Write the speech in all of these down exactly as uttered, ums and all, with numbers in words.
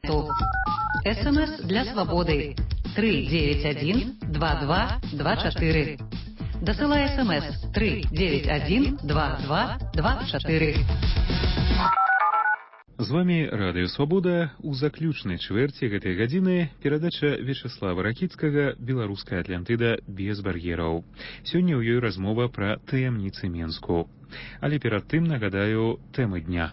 интернету. СМС для свободы три девять один два два два четыре. Досылай СМС три девять один два два два четыре. З вами Радыё Свабода. У заключнай чвэрці гэтай гадзіны перадача Вячеслава Ракіцкага «Беларуская Атлантыда без бар'ераў». Сёння ў ёй размова пра таямніцы Менску. Але перад тым нагадаю тэмы дня.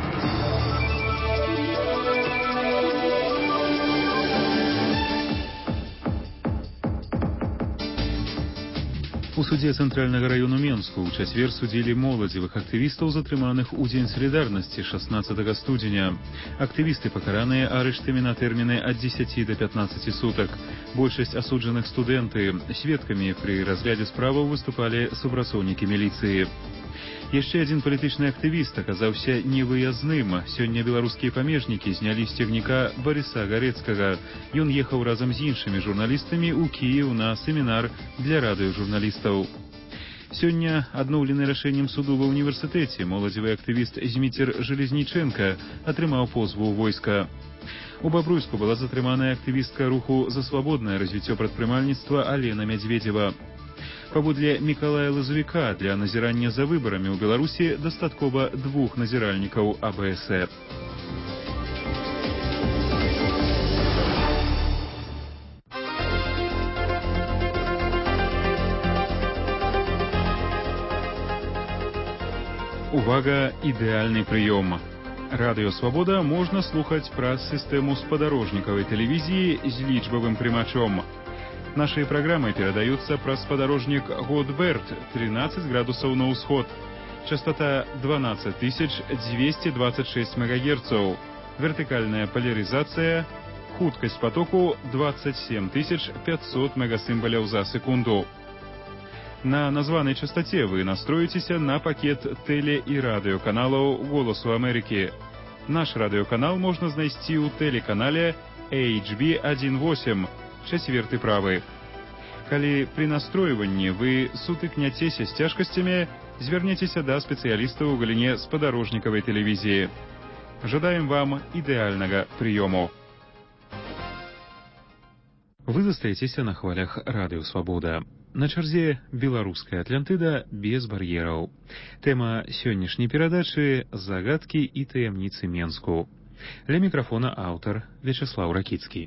У судзе Цэнтральнага раёну Менску ў чацвер судзілі моладзевых актывістаў, затрыманых у дзень салідарнасці шаснаццатага студзеня. Актывісты пакараныя арыштамі на тэрміны ад дзесяці да пятнаццаці сутак. Большасць асуджаных студэнты. Сведкамі пры разглядзе справаў выступалі супрацоўнікі міліцыі. Яшчэ адзін палітычны актывіст аказаўся невыязным. Сёння беларускія памежнікі знялі з цягніка Барыса Гарэцкага. Ён ехаў разам з іншымі журналістамі ў Кіеў на семінар для радыёжурналістаў. Сёння, адноўлены рашэннем суду ва ўніверсітэце, моладзевы актывіст Зміцер Железніченка атрымаў позву ў войска. У Бабруйску была затрыманая актывістка руху за свабоднае развіццё прадпрымальніцтва Алена Мядзведзева. Паводле Мікалая Лазавіка, для назірання за выбарамі ў Беларусі дастаткова двух назіральнікаў А Бэ Эс Э. Увага, ідэальны прыём. Радыё Свабода можна слухаць праз сістэму спадарожнікавай тэлевізіі з лічбавым прымачом. Наши программы передаются праз спадарожник Годберт, тринадцать градусов на усход. Частота двенадцать тысяч двести двадцать шесть мегагерцов. Вертикальная поляризация. Хуткость потоку двадцать семь тысяч пятьсот мегасимволов за секунду. На названной частоте вы настроитесь на пакет теле- и радиоканалов «Голосу Америки». Наш радиоканал можно знайсці ў телеканале Эйч Би один восемь. Чацверты правы. Калі пры настройванні вы сутыкняцеся з цяжкасцямі, звярніцеся да спецыялістаў у галіне спадарожнікавай тэлевізіі. Жадаем вам ідэальнага прыёму. Вы застаецеся на хвалях Радыё Свабода. На чарзе «Беларуская Атлантыда без бар'ераў». Тэма сённяшняй перадачы – загадкі і таямніцы Менску. Ля мікрафона аўтар Вячеслав Ракіцкі.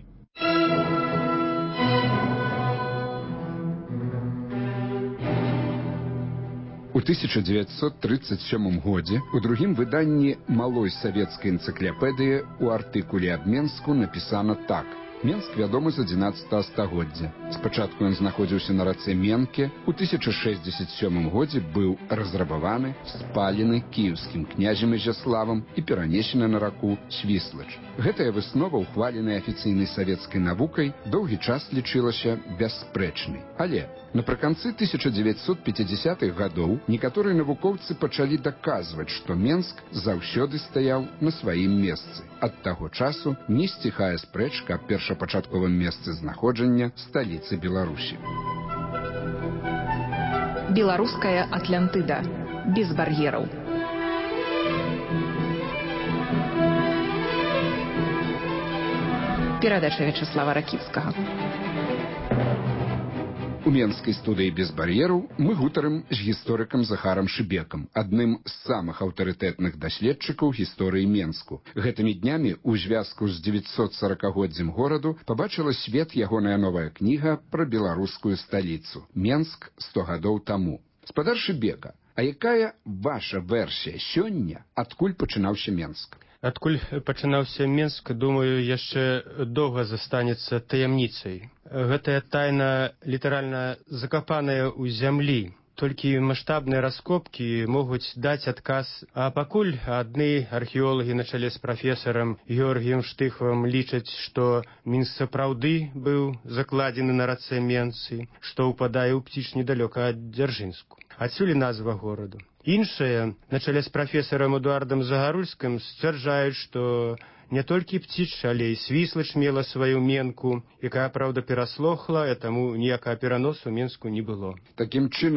У тысяча дзевяцьсот тридцать сёмым годзе у другім выданні малой савецкай энцыклапедыі у артыкуле аб Менску напісана так. Менск вядомы з адзінаццатага стагоддзя. Спачатку ён знаходзіўся на рацэ Менке, у тысяча шэсцьдзесят сёмым годзе быў разрабаваны, спалены кіеўскім князем Ізяславам і перанесены на раку Свіслач. Гэтая выснова, ухваленая афіцыйнай савецкай навукай, доўгі час лічылася бясспрэчнай. Але напрыканцы тысяча дзевяцьсот пяцідзясятых гадоў некаторыя навукоўцы пачалі даказваць, што Менск заўсёды стаяў на сваім месцы. Ад таго часу не сціхае спрэчка аб першапачатковым месцы знаходжання сталіцы Беларусі. Беларуская Атлантыда без бар'ераў. Перадача Вячеслава Ракіцкага. У менскай студыі без бар'ераў мы гутарым з гісторыкам Захарам Шыбекам, адным з самых аўтарытэтных даследчыкаў гісторыі Менску. Гэтымі днямі ў звязку з дзевяцьсот сорокагоддзем гораду пабачыла свет ягоная новая кніга пра беларускую сталіцу «Менск сто гадоў таму». Спадар Шыбека, а якая ваша версія сёння, адкуль пачынаўся Менск? Адкуль пачынаўся Менск, думаю, яшчэ доўга застанецца таямніцай. Гэтая тайна літаральна закапаная ў зямлі. Толькі маштабныя раскопкі могуць даць адказ, а пакуль адны археолагі на чале з прафесарам Георгіем Штыхавым лічаць, што Мінск сапраўды быў закладзены на рацэ Менцы, што ўпадае ў Пціч недалёка ад Дзяржынску. Адсюль назва гораду. Іншыя, на чале з прафесарам Эдуардам Загарульскім, сцвярджаюць, што не толькі Пціч, але і Свіслач мела сваю Менку, якая, праўда, пераслохла, і таму ніякага пераносу Менску не было. Такім чынам,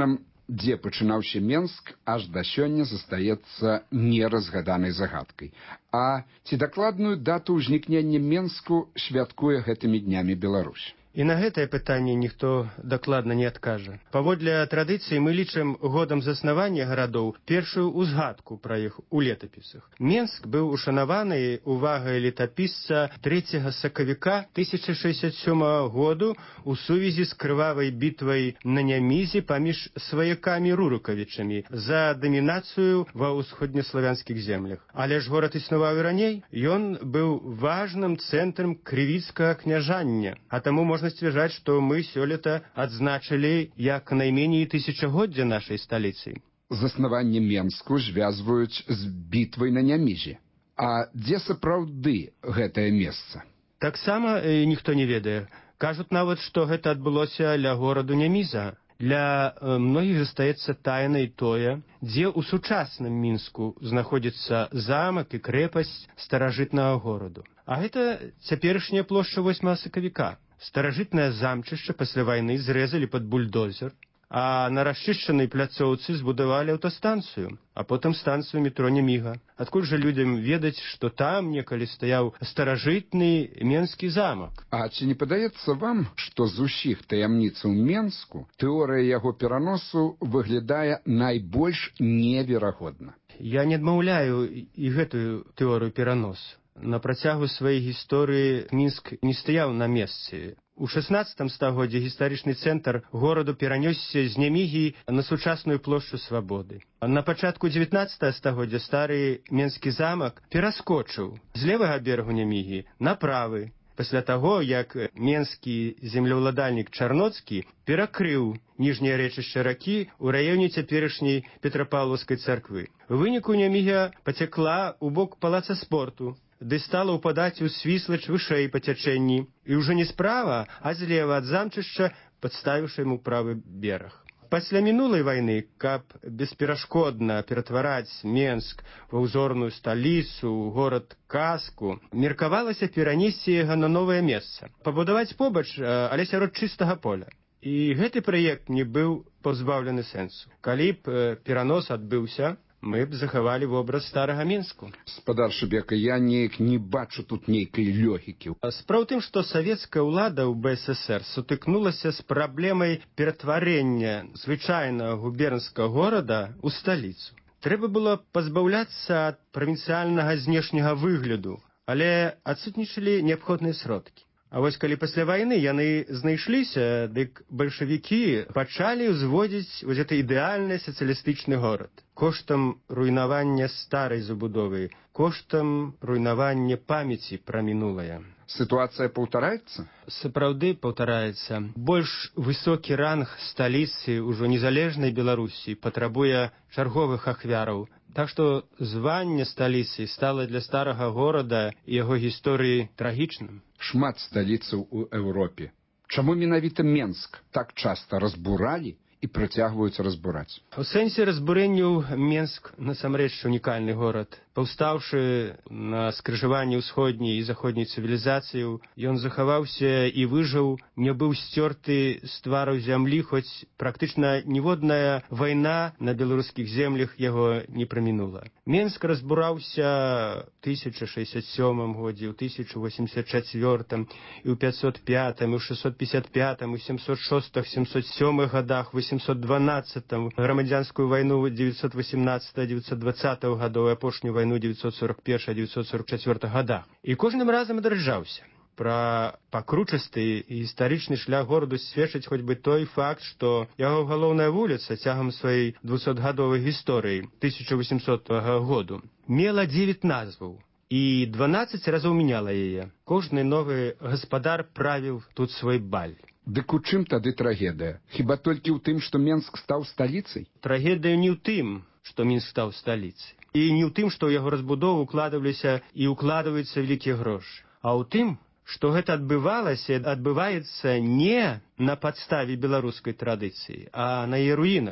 дзе пачынаўся Менск, аж да сёння застаецца неразгаданай загадкай. А ці дакладную дату ўзнікнення Менску святкуе гэтымі днямі Беларусь? І на гэтае пытанне ніхто дакладна не адкажа. Паводле традыцыі мы лічым годам заснавання гарадоў першую ўзгадку пра іх у летапісах. Менск быў ушанаваны увагай летапісца трэцяга сакавіка тысяча шэсцьдзесят сёмага году у сувязі з крывавай бітвай на Нямізе паміж сваякамі-рурыкавічамі за дамінацыю ва ўсходнеславянскіх землях. Але ж горад існаваў і раней. Ён быў важным цэнтрам крывіцкага княжання, а таму можна сцвярджаць, што мы сёлета адзначылі як найменей тысячагоддзя нашай сталіцы. Заснаванне Менску звязваюць з бітвай на Нямізе. А дзе сапраўды гэтае месца? Таксама э, ніхто не ведае. Кажуць нават, што гэта адбылося ля гораду Няміза. Для э, многіх застаецца тайнай тое, дзе ў сучасным Мінску знаходзіцца замак і крэпасць старажытнага гораду. А гэта цяперашняя плошча восьмага сакавіка. Старажытнае замчышча пасля вайны зрэзалі пад бульдозер, а на расчышчанай пляцоўцы збудавалі аўтастанцыю, а потым станцыю метро Няміга. Адкуль жа людзям ведаць, што там некалі стаяў старажытны менскі замак? А ці не падаецца вам, што з усіх таямніцаў Менску тэорыя яго пераносу выглядае найбольш неверагодна? Я не адмаўляю і гэтую тэорыю пераносу. На працягу сваёй гісторыі Мінск не стаяў на месцы. У шаснаццатым стагоддзі гістарычны цэнтр гораду перанёсся з Нямігі на сучасную плошчу Свабоды. На пачатку дзевятнаццатага стагоддзя стары менскі замак пераскочыў з левага берагу Нямігі на правы, пасля таго, як менскі землеўладальнік Чарноцкі перакрыў ніжняе рэчышча ракі ў раёне цяперашняй Петрапаўлаўскай царквы. У выніку Няміга пацякла ў бок палаца спорту, ды стала ўпадаць у свіслач вышэй па цячэнні, і ўжо не справа, а злева ад замчышча, падставіўшы яму правы бераг. Пасля мінулай вайны, каб бесперашкодна ператвараць Менск ва ўзорную сталіцу, горад-казку, меркавалася перанесці яго на новае месца, пабудаваць побач, але сярод чыстага поля. І гэты праект не быў пазбаўлены сэнсу. Калі б перанос адбыўся, мы б захавалі вобраз старага Мінску. Спадар Шыбека, я неяк не бачу тут нейкай лёгікі. Справа ў тым, што савецкая ўлада ў бэ эс эсэр сутыкнулася з праблемай ператварэння звычайнага губернскага горада ў сталіцу. Трэба было пазбаўляцца ад правінцыяльнага знешняга выгляду, але адсутнічалі неабходныя сродкі. А вось калі пасля вайны яны знайшліся, дык бальшавікі пачалі ўзводзіць вось гэты ідэальны сацыялістычны горад. Коштам руйнавання старай забудовы, коштам руйнавання памяці пра мінулае. Сітуацыя паўтараецца? Сапраўды паўтараецца. Больш высокі ранг сталіцы ўжо незалежнай Беларусі патрабуе чарговых ахвяраў. Так што званне сталіцы стала для старага горада і яго гісторыі трагічным. Шмат сталіцаў у Еўропе. Чаму менавіта Менск так часта разбуралі і працягваюць разбураць? У сэнсе разбурэнняў Менск насамрэч унікальны горад. Паўстаўшы на скрыжаванні ўсходняй і заходняй цывілізацыяў, ён захаваўся і выжыў, не быў сцёрты з твараў зямлі, хоць практычна ніводная вайна на беларускіх землях яго не прамінула. Менск разбураўся ў тысяча шэсцьдзесят сёмым годзе, ў тысяча восемьдесят чацвёртым, і ў пятьсот пятым, і ў шестьсот пятьдесят пятым, і ў семьсот шостым, семьсот сёмым годах, восемьсот дванаццатым, грамадзянскую вайну дзевяцьсот восемнаццатага дзевяцьсот дваццатага гадоў, апошнюю вайну дзевяцьсот сорок першага дзевяцьсот сорок чацвёртага годах. І кожным разам адраджаўся. Пра пакручасты і гістарычны шлях гораду сведчыць хоць бы той факт, што яго галоўная вуліца цягам сваёй двухсотгадовай гісторыі тысяча восемьсотага году мела дзевяць назваў і дванаццаць разоў мяняла яе. Кожны новы гаспадар правіў тут свой баль. Дык у чым тады трагедыя? Хіба толькі ў тым, што Менск стаў сталіцай? Трагедыя не ў тым, што Мінск стаў сталіцай. І не ў тым, што ў яго разбудову укладваліся і укладваюцца вялікія грошы, а ў тым, што гэта адбывалася, адбываецца не на падставе беларускай традыцыі, а на яе руінах.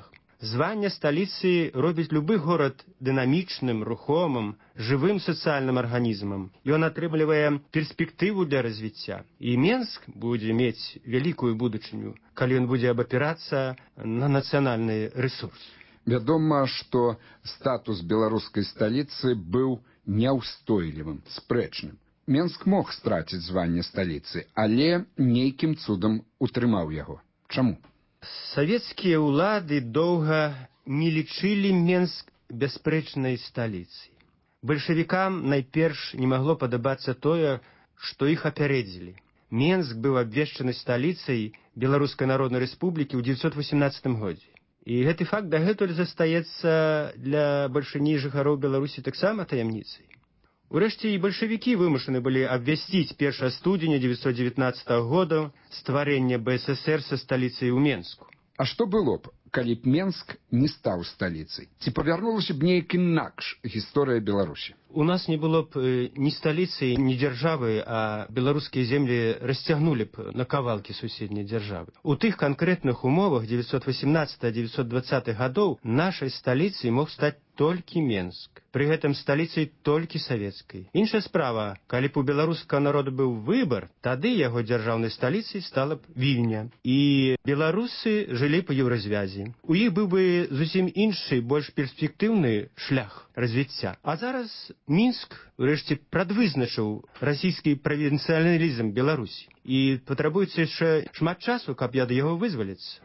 Званне сталіцы робіць любы горад дынамічным, рухомым, жывым сацыяльным арганізмам. Ён атрымлівае перспектыву для развіцця. І Менск будзе мець вялікую будучыню, калі ён будзе абапірацца на нацыянальны рэсурс. Вядома, што статус беларускай сталіцы быў няўстойлівым, спрэчным. Менск мог страціць званне сталіцы, але нейкім цудам утрымаў яго. Чаму? Савецкія ўлады доўга не лічылі Менск бясспрэчнай сталіцай. Бальшавікам найперш не магло падабацца тое, што іх апярэдзілі. Менск быў абвешчаны сталіцай Беларускай Народнай Рэспублікі ў дзевяцьсот васямнаццатым годзе. І гэты факт дагэтуль застаецца для бальшыні жыхароў Беларусі таксама таямніцай. Урэшце і бальшавікі вымушаны былі абвясціць першага студзеня дзевяцьсот дзевятнаццатага года стварэнне бэ эс эс ер са сталіцай у Менску. А што было б, калі б Менск не стаў сталіцай? Ці павярнулася б неяк інакш гісторыя Беларусі? У нас не было б ні сталіцы, ні дзяржавы, а беларускія землі расцягнулі б на кавалкі суседняй дзяржавы. У тых канкрэтных умовах дзевяцьсот васямнаццатага - дзевяцьсот дваццатых гадоў нашай сталіцай мог стаць толькі Менск. Пры гэтым сталіцай толькі савецкай. Іншая справа, калі б у беларускага народа быў выбар, тады яго дзяржаўнай сталіцай стала б Вільня. І беларусы жылі па еўразвязі. У іх быў бы зусім іншы, больш перспектыўны шлях развіцця. А зараз Мінск, урэшце, прадвызначыў расійскі правінцыялізм Беларусі. І патрабуецца яшчэ шмат часу, каб ад яго вызваліцца.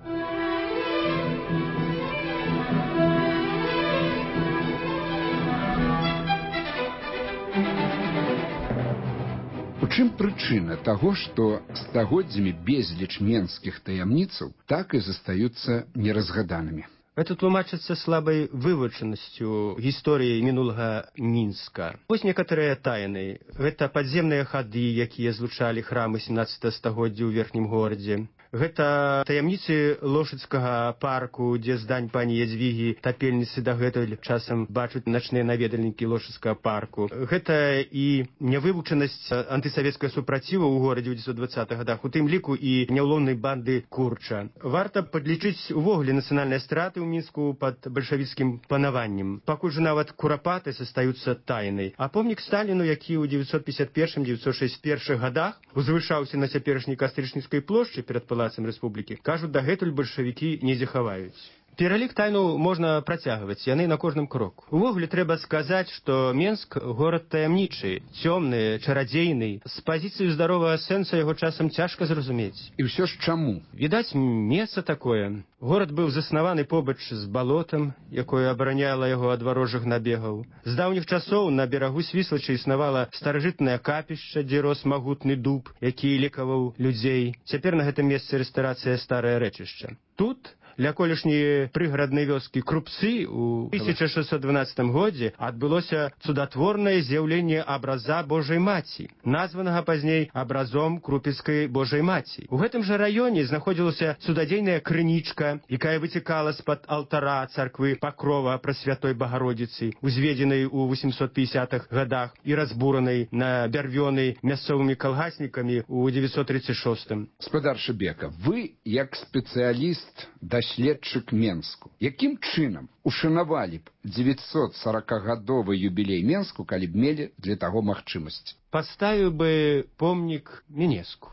У чым прычына таго, што стагоддзямі безліч менскіх таямніцаў так і застаюцца неразгаданымі? Гэта тлумачыцца слабай вывучанасцю гісторыі мінулага Мінска. Вось некаторыя тайны. Гэта падземныя хады, якія злучалі храмы сямнаццатага стагоддзя ў верхнім горадзе. Гэта таямніцы Лошыцкага парку, дзе здань пані Ядзвігі тапельніцы дагэтуль часам бачаць начныя наведальнікі Лошыцкага парку. Гэта і нявывучанасць антысавецкага супраціву ў горадзе ў дзевяцьсот дваццатых гадах, у тым ліку і няўлоўнай банды Курча. Варта падлічыць увогуле нацыянальныя страты ў Мінску пад бальшавіцкім панаваннем. Пакуль жа нават курапаты застаюцца тайнай. А помнік Сталіну, які ў дзевяцьсот пятьдесят первым - дзевяцьсот шэсцьдесят першым гадах узвышаўся на цяперашняй Кастрычніцкай плошчы перад палацам рэспублікі, кажуць, дагэтуль бальшавікі не захаваюць. Пералік тайну можна працягваць, яны на кожным кроку. Увогуле трэба сказаць, што Менск горад таямнічы, цёмны, чарадзейны. З пазіцыі здаровага сэнса яго часам цяжка зразумець. І ўсё ж чаму? Відаць, месца такое. Горад быў заснаваны побач з балотам, якое абараняла яго ад варожых набегаў. З даўніх часоў на берагу Свіслача існавала старажытнае капішча, дзе рос магутны дуб, які лекаваў людзей. Цяпер на гэтым месцы рэстарацыя старае рэчышча. Тут ля колішняй прыгараднай вёскі Крупцы ў тысяча шэсцьсот дванаццатым годзе адбылося цудатворнае з'яўленне абраза Божай Маці, названага пазней абразом Крупецкай Божай Маці. У гэтым жа раёне знаходзілася цудадзейная крынічка, якая выцякала з-пад алтара царквы Пакрова Прасвятой Багародзіцы, узведзенай у восемьсот пятидесятых гадах і разбуранай на бярвёны мясцовымі калгаснікамі ў дзевяцьсот тридцать шостым. Спадар Шыбека, вы, як спецыяліст, даследчык Менску, якім чынам ушанавалі б дзевяцьсот сорокагадовы юбілей Менску, калі б мелі для таго магчымасць? Паставіў бы помнік Мінеску.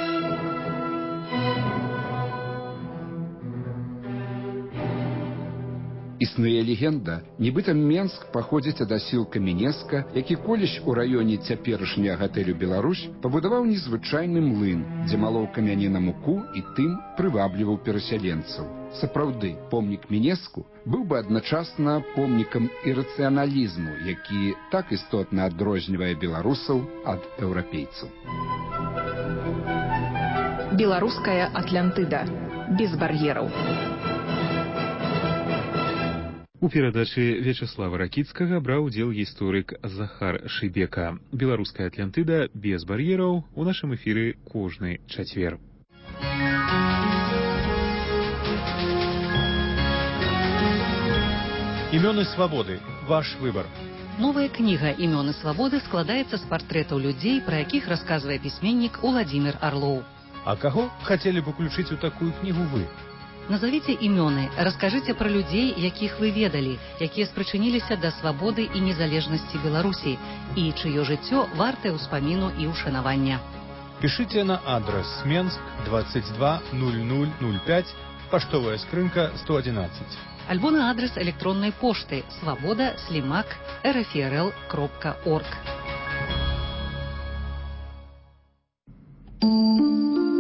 Існуе легенда, нібыта Менск паходзіць ад асілка Мінеска, які колісь у раёне цяперашняга гатэлю Беларусь пабудаваў незвычайны млын, дзе малоў камяні на муку і тым прывабліваў перасяленцаў. Сапраўды, помнік Мінеску быў бы адначасна помнікам ірацыяналізму, які так істотна адрознівае беларусаў ад еўрапейцаў. Беларуская Атлантыда. Без бар'ераў. У перадачы Вячеслава Ракіцкага браў удзел гісторык Захар Шыбека. Беларуская Атлантыда без бар'ераў у нашым эфіры кожны чацвер. Імёны свабоды. Ваш выбар. Новая кніга «Імёны свабоды» складаецца з партрэтаў людзей, пра якіх расказвае пісьменнік Уладзімір Арлоў. А каго хацелі б уключыць у такую кнігу вы? Назовіце імёны, раскажыце пра людзей, якіх вы ведалі, якія спрычыніліся да свабоды і незалежнасці Беларусі, і чыё жыццё вартае ўспаміну і ушанавання. Пишите на адрес Менск двадцать два ноль ноль ноль пять, поштовая скрынка сто одиннадцать. Альбо на адрес электронной пошты свобода слимак эр эф эр эл кропка орг.